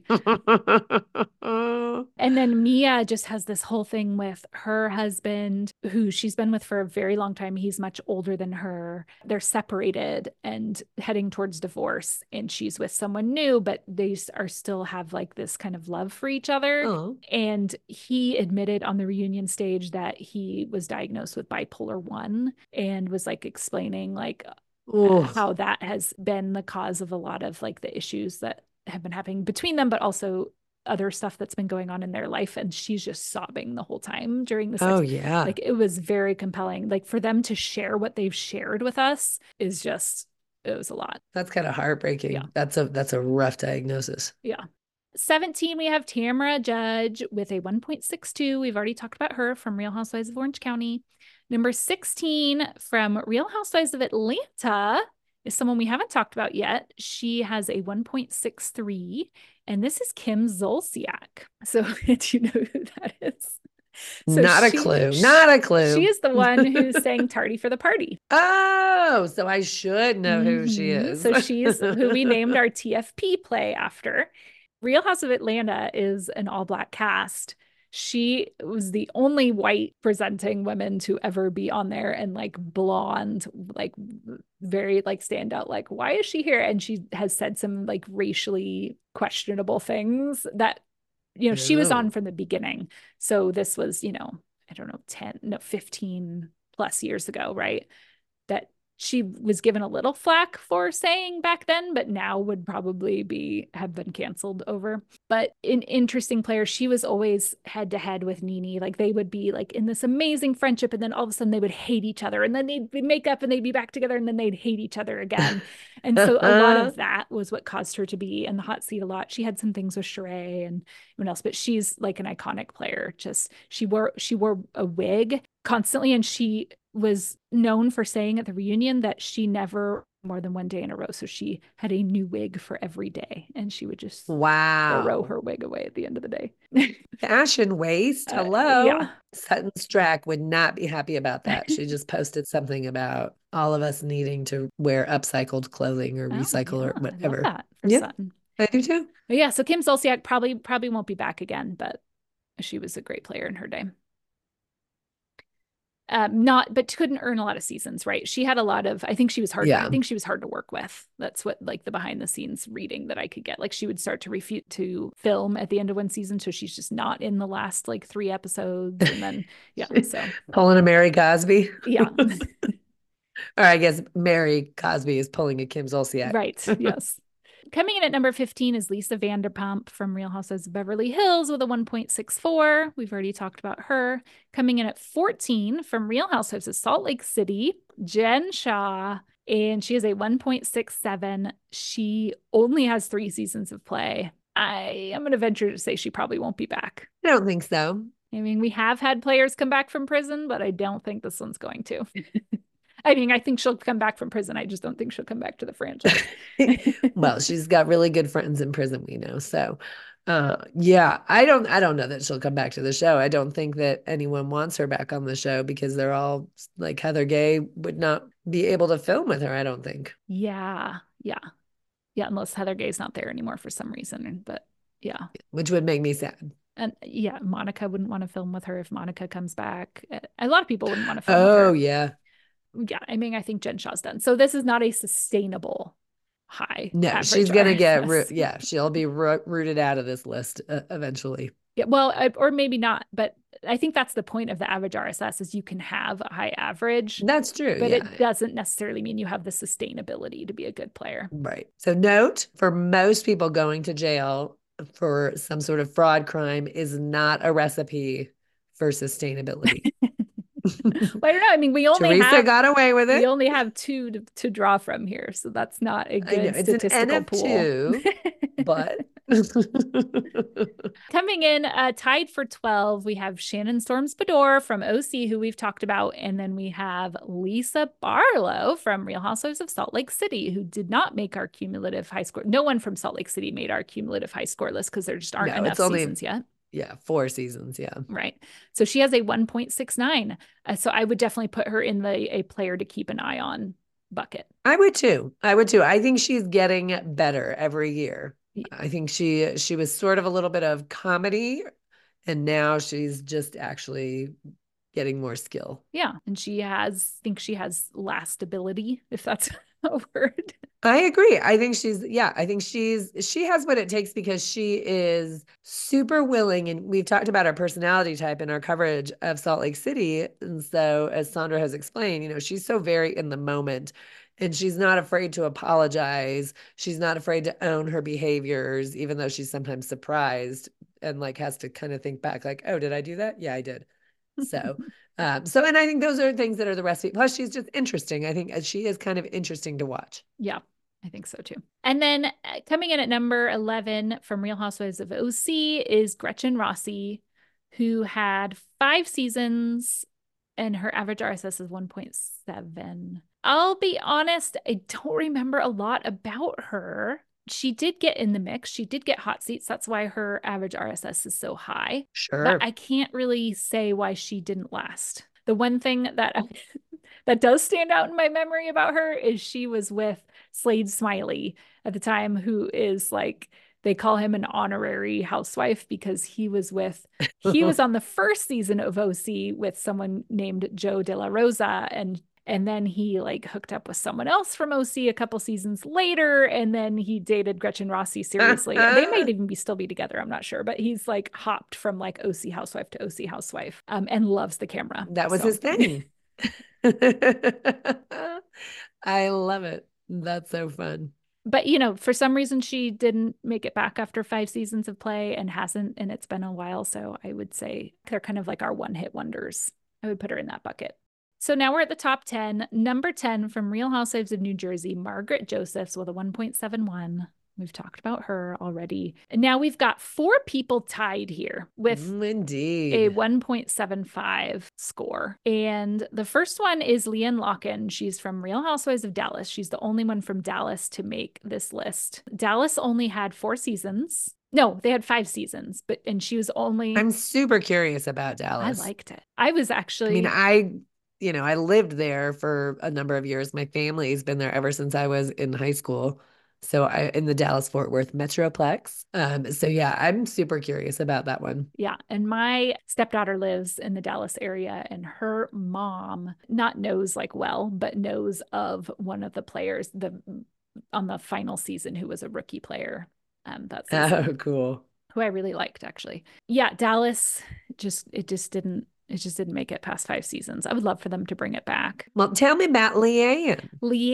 And then Mia just has this whole thing with her husband, who she's been with for a very long time. He's much older than her. They're separated and heading towards divorce, and she's with someone new, but they are still have like this kind of love for each other. Oh. And he admitted on the reunion stage that he was diagnosed with bipolar 1 and was like explaining like how that has been the cause of a lot of like the issues that have been happening between them, but also other stuff that's been going on in their life. And she's just sobbing the whole time during the sex. Oh yeah. Like it was very compelling. Like for them to share what they've shared with us is just, it was a lot. That's kind of heartbreaking. Yeah. That's a rough diagnosis. Yeah. 17, we have Tamra Judge with a 1.62. We've already talked about her from Real Housewives of Orange County. Number 16 from Real Housewives of Atlanta is someone we haven't talked about yet. She has a 1.63, and this is Kim Zolciak. So do you know who that is? So Not a clue. Not a clue. She is the one who sang Tardy for the Party. Oh, so I should know who she is. So she's who we named our TFP play after. Real House of Atlanta is an all-black cast. She was the only white presenting women to ever be on there, and like blonde, like very like stand out. Like, why is she here? And she has said some like racially questionable things that, you know, she was on from the beginning. So this was, you know, I don't know, 15 plus years ago, right? That she was given a little flack for saying back then, but now would probably have been canceled over. But an interesting player. She was always head to head with NeNe. Like they would be like in this amazing friendship, and then all of a sudden they would hate each other, and then they'd make up and they'd be back together, and then they'd hate each other again. And so a lot of that was what caused her to be in the hot seat a lot. She had some things with Sheree and everyone else, but she's like an iconic player. Just she wore a wig constantly, and she was known for saying at the reunion that she never more than one day in a row. So she had a new wig for every day, and she would just throw her wig away at the end of the day. Fashion waste. Hello. Yeah. Sutton Strack would not be happy about that. She just posted something about all of us needing to wear upcycled clothing or recycle or whatever. I love that for Sutton. I do too. But yeah. So Kim Zolciak probably won't be back again, but she was a great player in her day. But couldn't earn a lot of seasons, right? She had a lot of, I think she was hard. I think she was hard to work with. That's what like the behind the scenes reading that I could get. Like she would start to refuse to film at the end of one season. So she's just not in the last like 3 episodes. And then, so. Pulling a Mary Cosby. Yeah. Or I guess Mary Cosby is pulling a Kim Zolciak. Right. Yes. Coming in at number 15 is Lisa Vanderpump from Real Housewives of Beverly Hills with a 1.64. We've already talked about her. Coming in at 14 from Real Housewives of Salt Lake City, Jen Shah, and she has a 1.67. She only has 3 seasons of play. I am going to venture to say she probably won't be back. I don't think so. I mean, we have had players come back from prison, but I don't think this one's going to. I mean, I think she'll come back from prison. I just don't think she'll come back to the franchise. Well, she's got really good friends in prison, we know. So, yeah, I don't know that she'll come back to the show. I don't think that anyone wants her back on the show because they're all like Heather Gay would not be able to film with her, I don't think. Yeah. Yeah. Yeah. Unless Heather Gay's not there anymore for some reason. But yeah. Which would make me sad. And yeah, Monica wouldn't want to film with her if Monica comes back. A lot of people wouldn't want to film with her. Oh, yeah. Yeah. I mean, I think Jen Shah's done. So this is not a sustainable high. No, she's going to get, yeah, she'll be rooted out of this list eventually. Yeah, well, or maybe not, but I think that's the point of the average RSS is you can have a high average. That's true. But yeah. it doesn't necessarily mean you have the sustainability to be a good player. Right. So note, for most people, going to jail for some sort of fraud crime is not a recipe for sustainability. Well, I don't know. I mean, Teresa got away with it. We only have two to draw from here, so that's not a good statistical pool. But coming in tied for 12, we have Shannon Storms Bedore from OC, who we've talked about, and then we have Lisa Barlow from Real Housewives of Salt Lake City, who did not make our cumulative high score. No one from Salt Lake City made our cumulative high score list because there just aren't enough seasons yet. Yeah, 4 seasons. Yeah. Right. So she has a 1.69. So I would definitely put her in a player to keep an eye on bucket. I would too. I think she's getting better every year. Yeah. I think she was sort of a little bit of comedy, and now she's just actually getting more skill. Yeah. And I think she has lastability, if that's a word. I agree. I think she has what it takes because she is super willing. And we've talked about her personality type in our coverage of Salt Lake City. And so, as Sandra has explained, she's so very in the moment and she's not afraid to apologize. She's not afraid to own her behaviors, even though she's sometimes surprised and like has to kind of think back like, oh, did I do that? Yeah, I did. So, and I think those are things that are the recipe. Plus, she's just interesting. I think she is kind of interesting to watch. Yeah, I think so too. And then coming in at number 11 from Real Housewives of OC is Gretchen Rossi, who had 5 seasons and her average RSS is 1.7. I'll be honest, I don't remember a lot about her. She did get in the mix. She did get hot seats. That's why her average RSS is so high. Sure. But I can't really say why she didn't last. The one thing that that does stand out in my memory about her is she was with Slade Smiley at the time, who is like, they call him an honorary housewife because he was on the first season of OC with someone named Joe De La Rosa, and then he like hooked up with someone else from OC a couple seasons later. And then he dated Gretchen Rossi seriously. They might even still be together. I'm not sure, but he's like hopped from like OC housewife to OC housewife, and loves the camera. That was his thing. I love it. That's so fun. But, for some reason, she didn't make it back after 5 seasons of play and hasn't, and it's been a while. So I would say they're kind of like our one-hit wonders. I would put her in that bucket. So now we're at the top 10. Number 10 from Real Housewives of New Jersey, Margaret Josephs with a 1.71. We've talked about her already. And now we've got 4 people tied here with a 1.75 score. And the first one is Leanne Locken. She's from Real Housewives of Dallas. She's the only one from Dallas to make this list. Dallas only had 4 seasons. No, they had 5 seasons, and she was only... I'm super curious about Dallas. I liked it. I was actually... I lived there for a number of years. My family's been there ever since I was in high school. So in the Dallas-Fort Worth Metroplex. So yeah, I'm super curious about that one. Yeah. And my stepdaughter lives in the Dallas area, and her mom knows of one of the players on the final season who was a rookie player. That's cool. Who I really liked, actually. Yeah, Dallas it just didn't make it past 5 seasons. I would love for them to bring it back. Well, tell me about Leanne.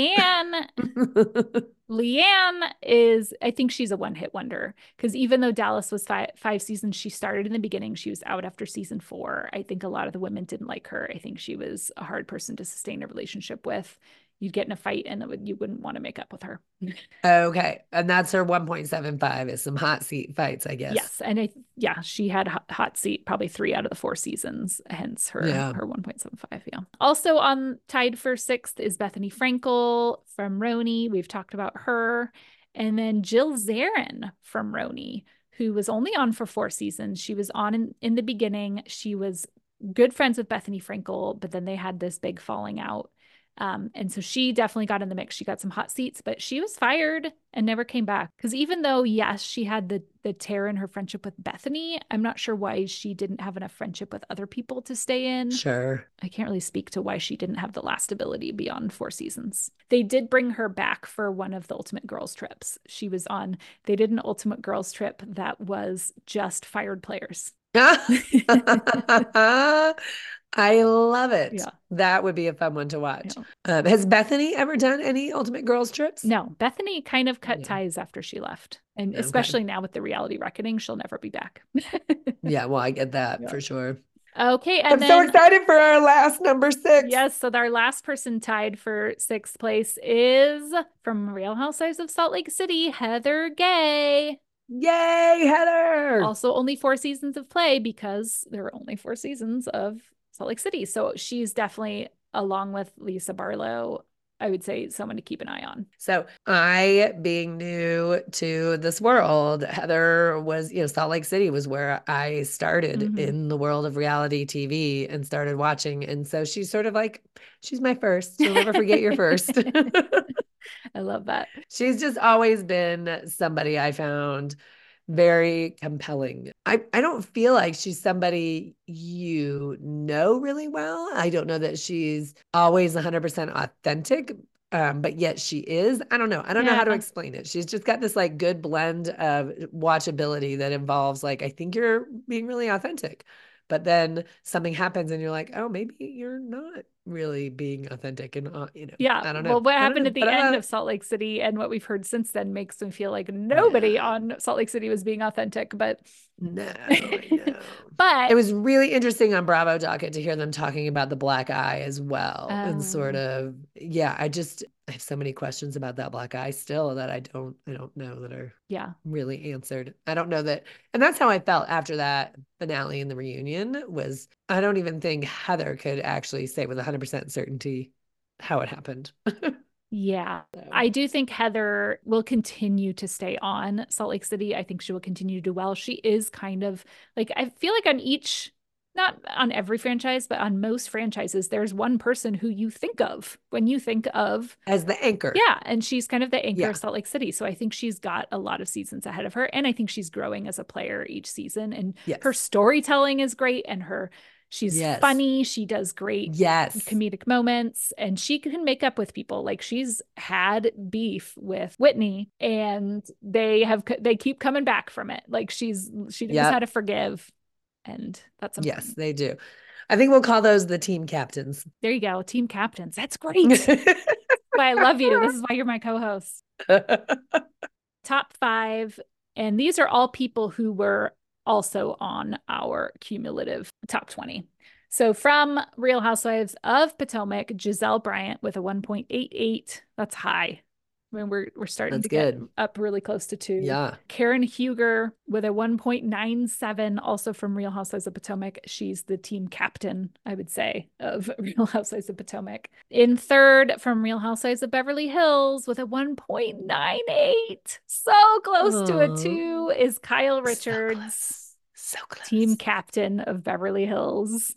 Leanne is, I think she's a one-hit wonder, because even though Dallas was 5 seasons, she started in the beginning. She was out after season 4. I think a lot of the women didn't like her. I think she was a hard person to sustain a relationship with. you'd get in a fight and you wouldn't want to make up with her. Okay. And that's her 1.75 is some hot seat fights, I guess. Yes. And she had hot seat probably 3 out of the 4 seasons, hence her 1.75. Yeah. Also on tied for 6th is Bethenny Frankel from RHONY. We've talked about her. And then Jill Zarin from RHONY, who was only on for 4 seasons. She was on in the beginning. She was good friends with Bethenny Frankel, but then they had this big falling out. And so she definitely got in the mix. She got some hot seats, but she was fired and never came back. Because even though, yes, she had the tear in her friendship with Bethenny, I'm not sure why she didn't have enough friendship with other people to stay in. Sure. I can't really speak to why she didn't have the last ability beyond 4 seasons. They did bring her back for one of the Ultimate Girls trips. They did an Ultimate Girls trip that was just fired players. I love it. Yeah. That would be a fun one to watch. Yeah. Has Bethenny ever done any Ultimate Girls trips? No, Bethenny kind of cut ties after she left. And especially now with the reality reckoning, she'll never be back. Yeah, well, I get that for sure. Okay. And I'm so excited for our last number 6. Yes. So our last person tied for 6th place is from Real Housewives of Salt Lake City, Heather Gay. Yay, Heather. Also only 4 seasons of play because there were only 4 seasons of Salt Lake City. So she's definitely, along with Lisa Barlow, I would say someone to keep an eye on. So I, being new to this world, Heather was, Salt Lake City was where I started in the world of reality TV and started watching. And so she's sort of like, she's my first. You'll never forget your first. I love that. She's just always been somebody I found very compelling. I don't feel like she's somebody really well. I don't know that she's always 100% authentic, but yet she is. I don't know. I don't know how to explain it. She's just got this like good blend of watchability that involves like, I think you're being really authentic, but then something happens and you're like, oh, maybe you're not really being authentic. And, I don't know. Well, what happened at the end of Salt Lake City and what we've heard since then makes me feel like nobody on Salt Lake City was being authentic, but no, but it was really interesting on Bravo Docket to hear them talking about the black eye as well. And sort of, I have so many questions about that black eye still that I don't know that are really answered. I don't know that. And that's how I felt after that finale in the reunion was, I don't even think Heather could actually say with 100% certainty how it happened. Yeah, I do think Heather will continue to stay on Salt Lake City. I think she will continue to do well. She is kind of like, I feel like not on every franchise, but on most franchises, there's one person who you think of when you think of as the anchor. Yeah. And she's kind of the anchor of Salt Lake City. So I think she's got a lot of seasons ahead of her. And I think she's growing as a player each season. And her storytelling is great. And she's funny. She does great comedic moments and she can make up with people. Like she's had beef with Whitney and they keep coming back from it. Like she knows how to forgive. And that's something. Yes, they do. I think we'll call those the team captains. There you go. Team captains. That's great. That's why I love you. This is why you're my co-host. Top 5. And these are all people who were also on our cumulative top 20. So from Real Housewives of Potomac, Gizelle Bryant with a 1.88. That's high. I mean, we're starting to get up really close to 2. Yeah. Karen Huger with a 1.97, also from Real Housewives of Potomac. She's the team captain, I would say, of Real Housewives of Potomac. In 3rd, from Real Housewives of Beverly Hills with a 1.98. So close to a 2 is Kyle Richards. So close. Team captain of Beverly Hills.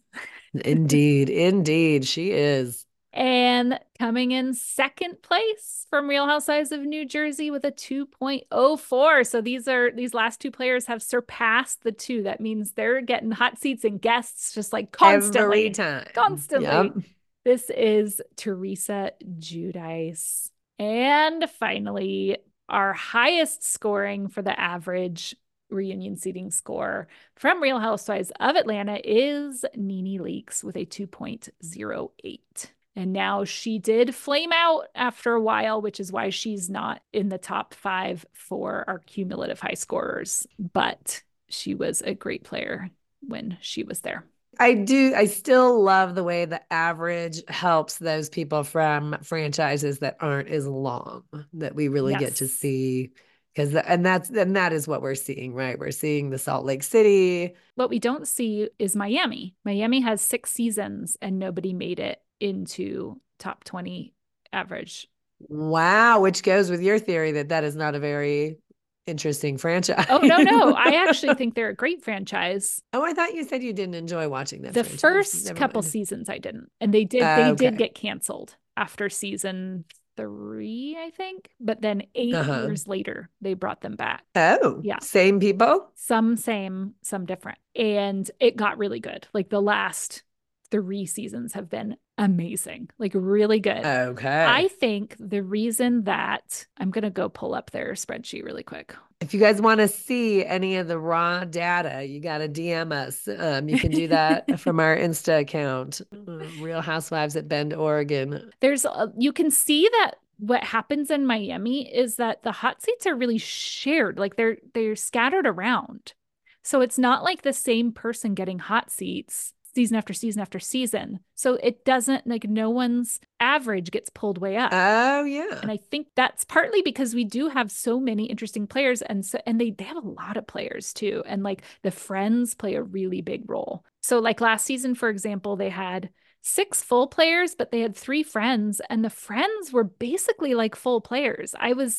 Indeed, she is. And coming in 2nd place from Real Housewives of New Jersey with a 2.04. So these last 2 players have surpassed the 2. That means they're getting hot seats and guests just like constantly. Every time. Constantly. Yep. This is Teresa Giudice. And finally, our highest scoring for the average reunion seating score from Real Housewives of Atlanta is Nene Leakes with a 2.08. And now she did flame out after a while, which is why she's not in the top 5 for our cumulative high scorers. But she was a great player when she was there. I do. I still love the way the average helps those people from franchises that aren't as long that we really get to Yes. see. And that is what we're seeing, right? We're seeing the Salt Lake City. What we don't see is Miami. Miami has 6 seasons and nobody made it into top 20 average. Wow, which goes with your theory that that is not a very interesting franchise. Oh, no, no. I actually think they're a great franchise. Oh, I thought you said you didn't enjoy watching that The franchise. first Never couple mind. seasons I didn't. And they did Okay. get canceled after season 3, I think. But then 8 Uh-huh. years later, they brought them back. Oh, Yeah. same people? Some same, some different. And it got really good. Like the last 3 seasons have been amazing, like really good. I Okay. think the reason that I'm going to go pull up their spreadsheet really quick. If you guys want to see any of the raw data, you got to DM us. You can do that from our Insta account, Real Housewives at Bend, Oregon. You can see that what happens in Miami is that the hot seats are really shared, like they're scattered around. So it's not like the same person getting hot seats season after season after season. So it doesn't, like, no one's average gets pulled way up. Oh, yeah. And I think that's partly because we do have so many interesting players, and they have a lot of players too. And like the friends play a really big role. So like last season, for example, they had 6 full players, but they had 3 friends, and the friends were basically like full players.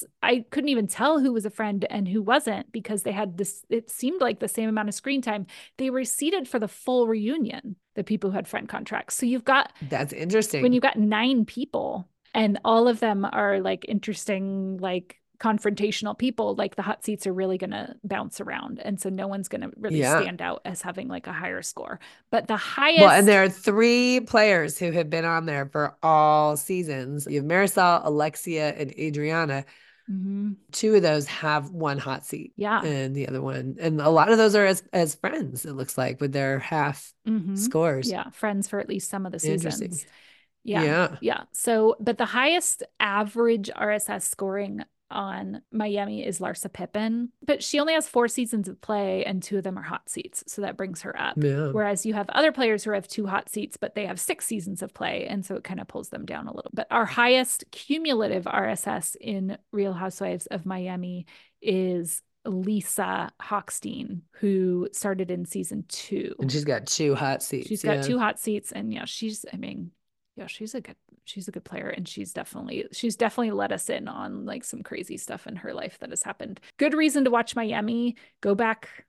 I couldn't even tell who was a friend and who wasn't because they had this, it seemed like the same amount of screen time. They were seated for the full reunion, the people who had friend contracts. So That's when interesting. you've got 9 people and all of them are like interesting, like confrontational people, like the hot seats are really going to bounce around. And so no one's going to really Yeah. stand out as having like a higher score. But the Well, and highest, there are 3 players who have been on there for all seasons. You have Marisol, Alexia, and Adriana. Mhm. 2 of those have one hot seat, Yeah. and the other one, and a lot of those are as friends, it looks like, with their half scores. Yeah. Friends for at least some of the Interesting. seasons. Yeah. Yeah. Yeah. So, but the highest average RSS scoring on Miami is Larsa Pippen, but she only has 4 seasons of play and 2 of them are hot seats. So that brings her up. Yeah. Whereas you have other players who have 2 hot seats, but they have 6 seasons of play. And so it kind of pulls them down a little. But our highest cumulative RSS in Real Housewives of Miami is Lisa Hochstein, who started in season 2. And she's got 2 hot seats. She's got Yeah. 2 hot seats, and yeah, I mean, yeah, she's a good player, and she's definitely let us in on like some crazy stuff in her life that has happened. Good reason to watch Miami. Go back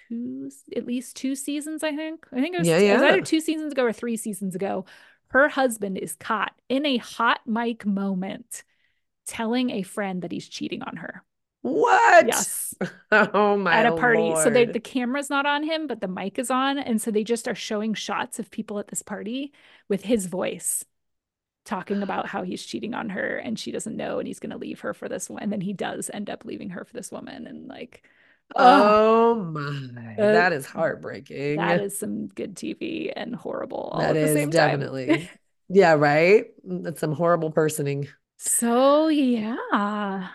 at least 2 seasons, I think. Yeah. It was either Yeah. 2 seasons ago or 3 seasons ago. Her husband is caught in a hot mic moment telling a friend that he's cheating on her. What? Yes, Oh my at a party. So the Lord. camera's not on him, but the mic is on. And so they just are showing shots of people at this party with his voice talking about how he's cheating on her and she doesn't know and he's going to leave her for this one. And then he does end up leaving her for this woman. And like, oh, Oh my. uh, That is heartbreaking. that is some good TV and horrible all That at the is same time. definitely. Yeah, right? That's some horrible personing. So, yeah.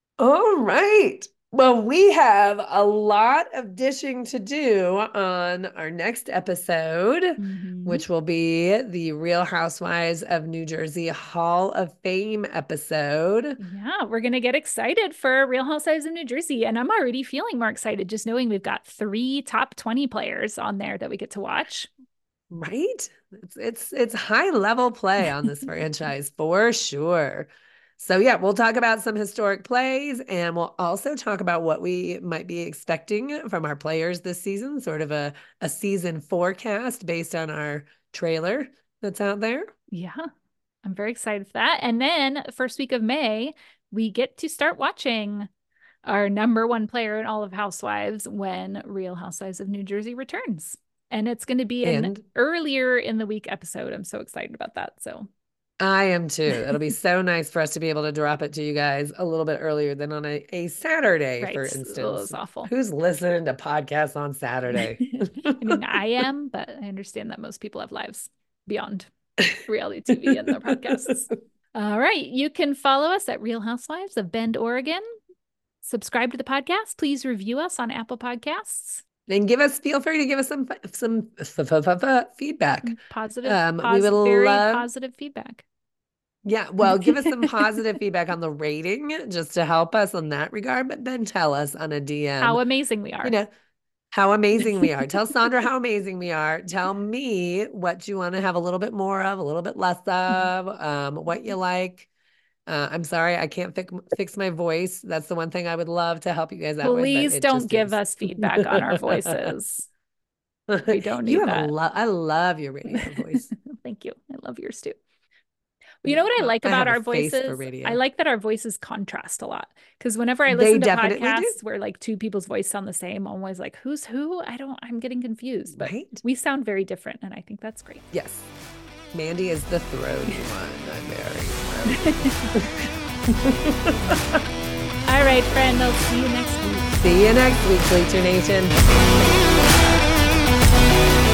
All right. Well, we have a lot of dishing to do on our next episode, Mhm. which will be the Real Housewives of New Jersey Hall of Fame episode. Yeah, we're going to get excited for Real Housewives of New Jersey. And I'm already feeling more excited just knowing we've got 3 top 20 players on there that we get to watch. Right? It's high level play on this franchise for sure. So yeah, we'll talk about some historic plays and we'll also talk about what we might be expecting from our players this season, sort of a season forecast based on our trailer that's out there. Yeah, I'm very excited for that. And then first week of May, we get to start watching our #1 player in all of Housewives when Real Housewives of New Jersey returns. And it's going to be an And earlier in the week episode. I'm so excited about that. So I am too. It'll be so nice for us to be able to drop it to you guys a little bit earlier than on a Saturday, right. for Oh, instance. it's awful. Who's listening to podcasts on Saturday? I mean, I am, but I understand that most people have lives beyond reality TV and their podcasts. All right. You can follow us at Real Housewives of Bend, Oregon. Subscribe to the podcast. Please review us on Apple Podcasts. And feel free to give us some feedback. We would Very love, positive feedback. yeah, well, give us some positive feedback on the rating just to help us on that regard, but then tell us on a DM, How amazing we are. How amazing we are. Tell Sandra how amazing we are. Tell me what you want to have a little bit more of, a little bit less of, what you like. I'm sorry, I can't fix my voice. That's the one thing I would love to help you guys out with, but Please it don't just give is. us feedback on our voices. We don't You need have that. I love your radio voice. Thank you. I love yours too. You know Yeah, what I well, like I about have a our face for voices? I radio. like that our voices contrast a lot. Because whenever I They listen to definitely do. podcasts where like two people's voice sound the same, I'm always like, who's who? I'm getting confused. But Right? we sound very different, and I think that's great. Yes. Mandy is the throaty one. I'm very throaty. All right, friend. I'll see you next week. See you next week, Bleacher Nation.